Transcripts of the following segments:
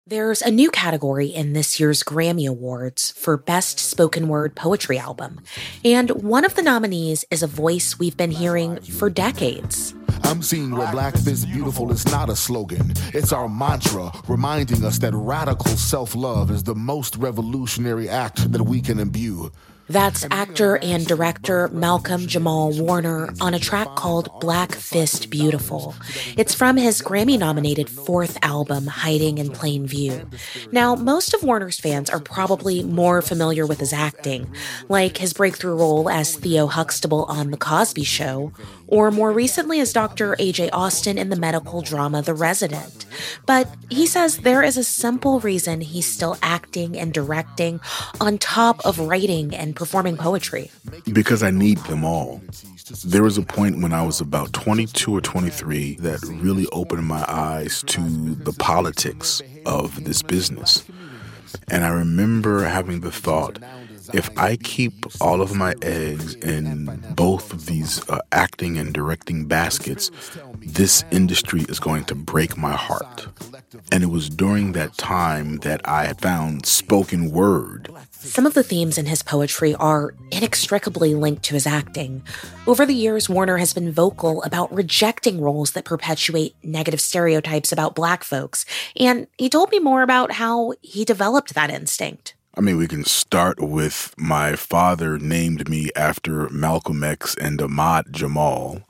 There's a new category in this year's Grammy Awards for Best Spoken Word Poetry Album, and one of the nominees is a voice we've been hearing for decades. I'm seeing where Black is beautiful is not a slogan. It's our mantra, reminding us that radical self-love is the most revolutionary act that we can imbue. That's actor and director Malcolm Jamal Warner on a track called Black Fist Beautiful. It's from his Grammy-nominated fourth album, Hiding in Plain View. Now, most of Warner's fans are probably more familiar with his acting, like his breakthrough role as Theo Huxtable on The Cosby Show, or more recently as Dr. A.J. Austin in the medical drama The Resident. But he says there is a simple reason he's still acting and directing on top of writing and performing poetry. Because I need them all. There was a point when I was about 22 or 23 that really opened my eyes to the politics of this business. And I remember having the thought, if I keep all of my eggs in both of these acting and directing baskets, this industry is going to break my heart. And it was during that time that I found spoken word. Some of the themes in his poetry are inextricably linked to his acting. Over the years, Warner has been vocal about rejecting roles that perpetuate negative stereotypes about Black folks, and he told me more about how he developed that instinct. I mean, we can start with my father named me after Malcolm X and Ahmad Jamal.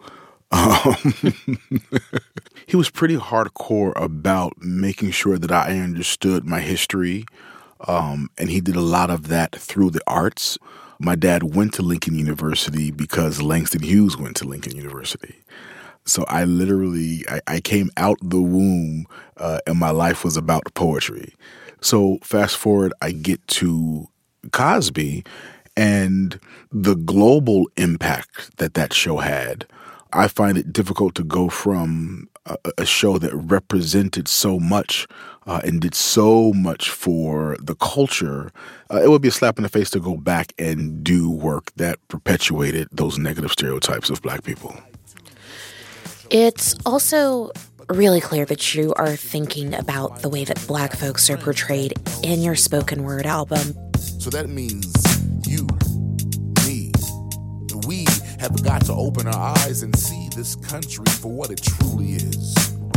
He was pretty hardcore about making sure that I understood my history, and he did a lot of that through the arts. My dad went to Lincoln University because Langston Hughes went to Lincoln University. So I came out the womb, and my life was about poetry. So fast forward, I get to Cosby and the global impact that show had. I find it difficult to go from a show that represented so much and did so much for the culture. It would be a slap in the face to go back and do work that perpetuated those negative stereotypes of Black people. It's also really clear that you are thinking about the way that Black folks are portrayed in your spoken word album. So that means you, me, we have got to open our eyes and see this country for what it truly is.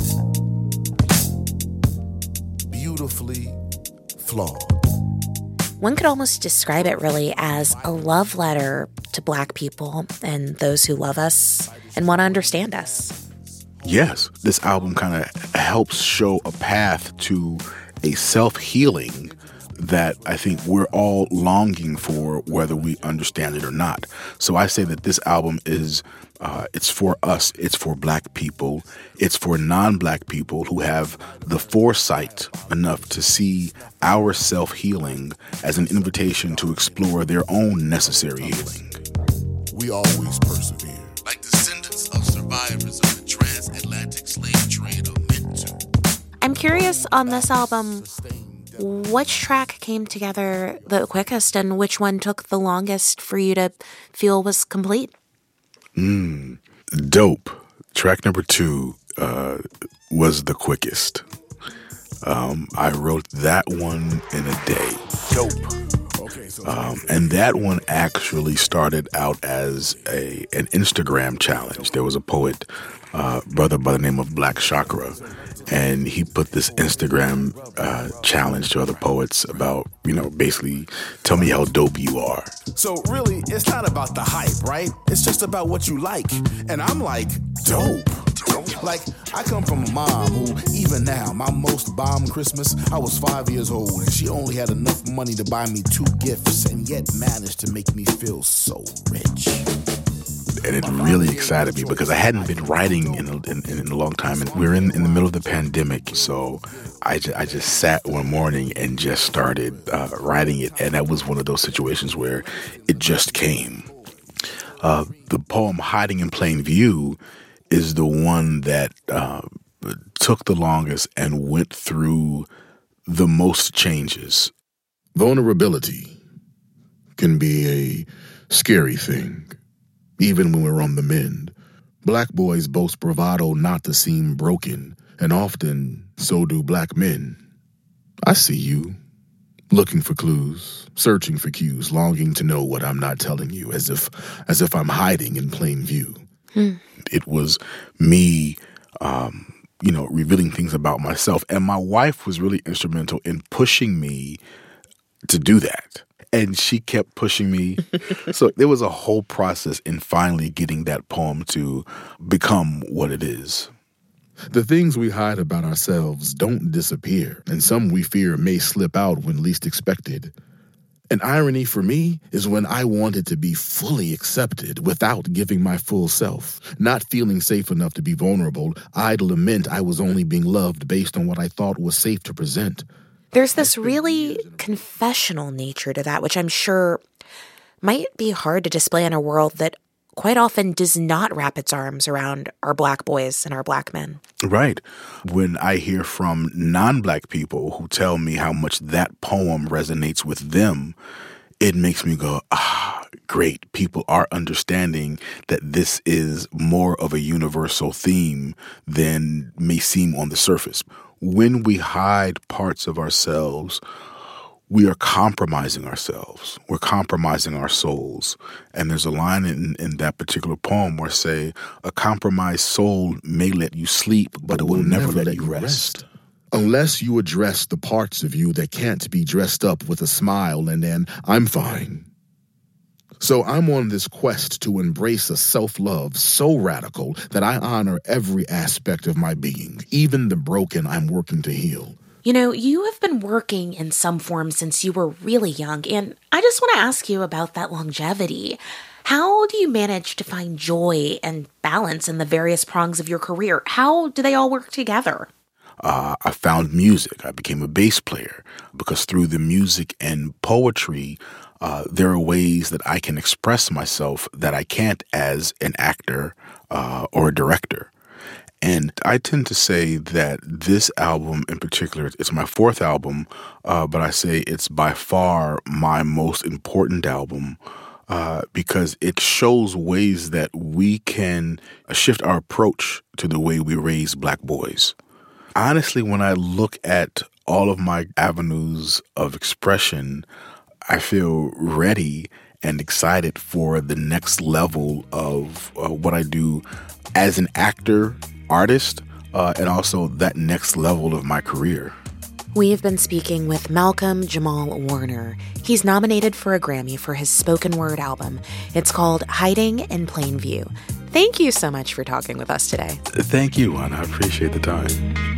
Beautifully flawed. One could almost describe it really as a love letter to Black people and those who love us and want to understand us. Yes, this album kind of helps show a path to a self-healing that I think we're all longing for, whether we understand it or not. So I say that this album is, it's for us, it's for Black people, it's for non-Black people who have the foresight enough to see our self-healing as an invitation to explore their own necessary healing. We always persevere. Like descendants of survivors of the transatlantic slave trade are meant to. I'm curious on this album, which track came together the quickest and which one took the longest for you to feel was complete? Dope. Track number 2 was the quickest. I wrote that one in a day. Dope. And that one actually started out as an Instagram challenge. There was a poet, brother by the name of Black Chakra, and he put this Instagram challenge to other poets about, basically, tell me how dope you are. So really, it's not about the hype, right? It's just about what you like. And I'm like, dope. Like, I come from a mom who, even now, my most bomb Christmas, I was 5 years old, and she only had enough money to buy me 2 gifts, and yet managed to make me feel so rich. And it really excited me because I hadn't been writing in a long time, and we're in the middle of the pandemic, so I just sat one morning and just started writing it, and that was one of those situations where it just came. The poem Hiding in Plain View is the one that took the longest and went through the most changes. Vulnerability can be a scary thing, even when we're on the mend. Black boys boast bravado not to seem broken, and often so do Black men. I see you, looking for clues, searching for cues, longing to know what I'm not telling you, as if I'm hiding in plain view. It was me, revealing things about myself. And my wife was really instrumental in pushing me to do that. And she kept pushing me. So there was a whole process in finally getting that poem to become what it is. The things we hide about ourselves don't disappear, and some we fear may slip out when least expected. An irony for me is when I wanted to be fully accepted without giving my full self. Not feeling safe enough to be vulnerable, I'd lament I was only being loved based on what I thought was safe to present. There's this really confessional nature to that, which I'm sure might be hard to display in a world that quite often does not wrap its arms around our Black boys and our Black men. Right. When I hear from non-Black people who tell me how much that poem resonates with them, it makes me go, great. People are understanding that this is more of a universal theme than may seem on the surface. When we hide parts of ourselves, we are compromising ourselves. We're compromising our souls. And there's a line in that particular poem where say, a compromised soul may let you sleep, but it will never let you rest. Unless you address the parts of you that can't be dressed up with a smile and an I'm fine. So I'm on this quest to embrace a self-love so radical that I honor every aspect of my being, even the broken I'm working to heal. You know, you have been working in some form since you were really young, and I just want to ask you about that longevity. How do you manage to find joy and balance in the various prongs of your career? How do they all work together? I found music. I became a bass player because through the music and poetry, there are ways that I can express myself that I can't as an actor or a director. And I tend to say that this album in particular, it's my fourth album, but I say it's by far my most important album because it shows ways that we can shift our approach to the way we raise Black boys. Honestly, when I look at all of my avenues of expression, I feel ready and excited for the next level of what I do as an actor, artist, and also that next level of my career. We've been speaking with Malcolm Jamal Warner. He's nominated for a Grammy for his spoken word album. It's called Hiding in Plain View. Thank you so much for talking with us today. Thank you, Juan. I appreciate the time.